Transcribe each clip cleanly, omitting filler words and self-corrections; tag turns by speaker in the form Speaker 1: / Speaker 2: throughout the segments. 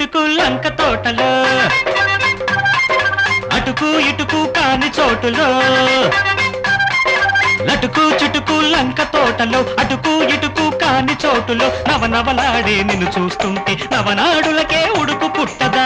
Speaker 1: చిటుకు లంక తోటలో అటుకు ఇటుకు కాని చోటులో లటుకు చుటుకు లంక తోటలో అటుకు ఇటుకు కాని చోటులో నవనవలాడే నిన్ను చూస్తుంటే నవనాడులకే ఉడుకు పుట్టదా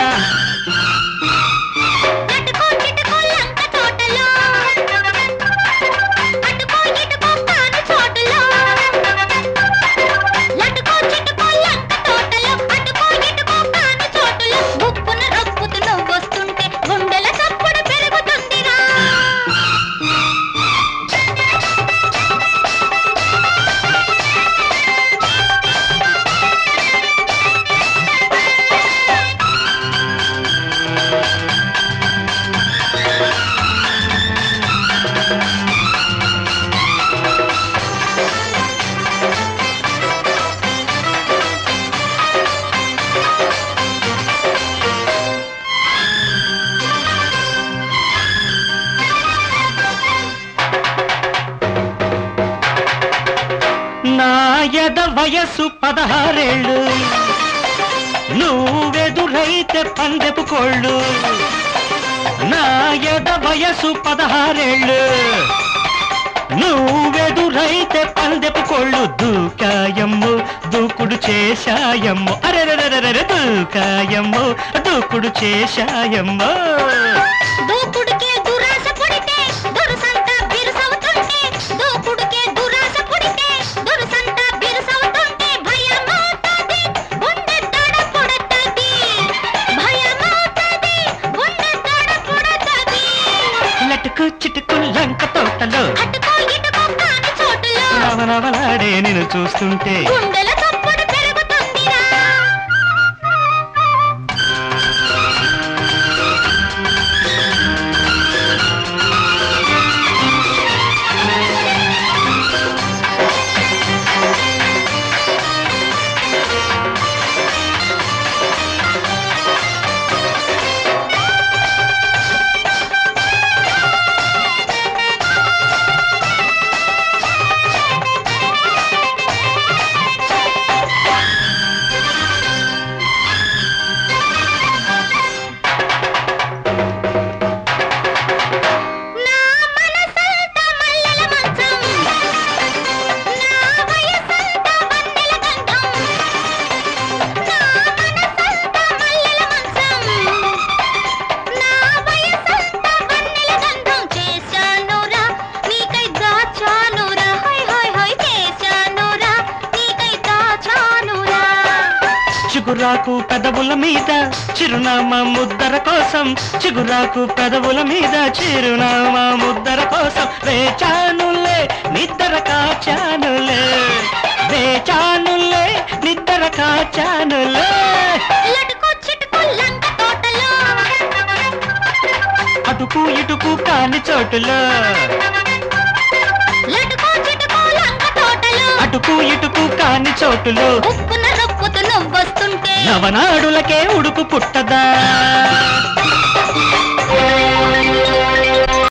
Speaker 1: నాయద వయసు 16 ఏళ్ళు నువ్వెదురైతే పందెపు కోళ్ళు నాయద వయసు 16 ఏళ్ళు నువ్వెదురైతే పందెపు కోళ్ళు దూకాయమ్ము దూకుడు చేశాయమ్ము అరెరెరెరెరె దూకాయమ్ము దూకుడు చేశాయమ్ము
Speaker 2: దూకుడుకే దురాశ పుడితే దురుసంత బిరుసవుతుంటే దూకుడుకే దురాశ పుడితే దురుసంత బిరుసవుతుంటే భయమవుతది గుండె దడ పుడతది భయమవుతది గుండె దడ పుడతది
Speaker 1: లటుకు చిటుకు లంక తోటలో
Speaker 2: అటుకో ఇటుకో కాని చోటులో
Speaker 1: నవనవలాడే నిన్ను చూస్తుంటే
Speaker 2: గుండెల చప్పుడు పెరుగుతుందిరా
Speaker 1: చిగురాకు పెదవుల మీద చిరునామా ముద్దర కోసం చిగురాకు పెదవుల మీద చిరునామా ముద్దర కోసం వేచానులే నిద్దర కాచానులే వేచానులే నిద్దర కాచానులే
Speaker 2: లటుకు చిటుకు లంక తోటలో
Speaker 1: అటుకు ఇటుకు కాని చోటులో
Speaker 2: లటుకు చిటుకు లంక తోటలో
Speaker 1: అటుకు ఇటుకు కాని చోటులో
Speaker 2: ఉప్పున రొప్పుతూ నువ్వొస్తుంటే
Speaker 1: నవనాడులకే ఉడుకు పుట్టదా